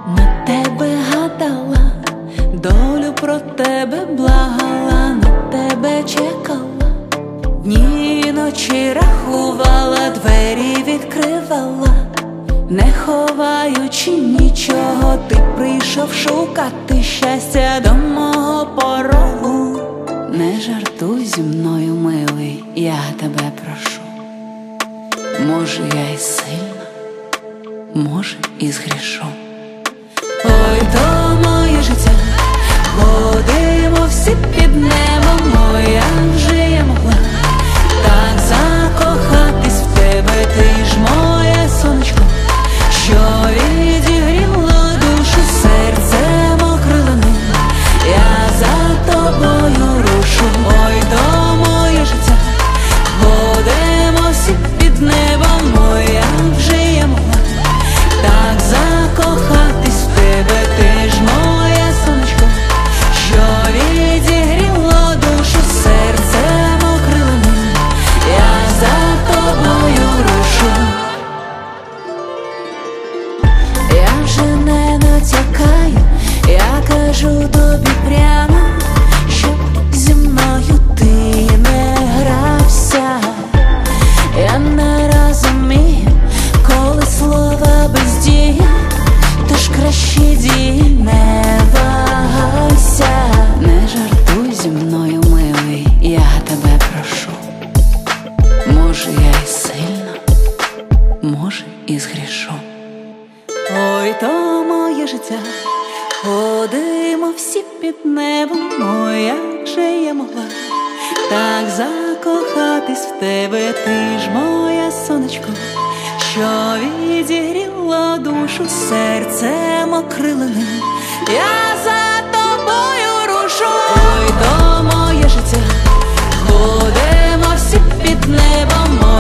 На тебе гадала, долю про тебе благала, на тебе чекала, дні і ночі рахувала, двері відкривала, не ховаючи нічого, ти прийшов шукати щастя до мого порогу. Не жартуй зі мною, милий, я тебе прошу. Може, я і сильна, може, і згрішу. Ой, то моє життя, ходимо всі під небом, ой, як же я могла так закохатись в тебе, ти ж моє сонечко, що відігріло душу, серцем окриленим, я за тобою рушу. Ой, то моє життя, ходимо всі під небом, ой, як же я могла так закохатись в тебе, ти ж моє сонечко, що відігріло душу, серцем окриленим, я за тобою рушу. Я вже не натякаю, я кажу тобі прямо, щоб зі мною ти не грався. Я не розумію, коли слова без дії, тож краще дії, не вагайся. Не жартуй зі мною, милий, я тебе прошу. Може, я і сильна, може, і згрішу. Ой, то моє життя, ходимо всі під небом, ой, як же я могла так закохатись в тебе, ти ж моє сонечко, що відігріло душу, серцем окриленим, я за тобою рушу. Ой, то моє життя, ходимо всі під небом,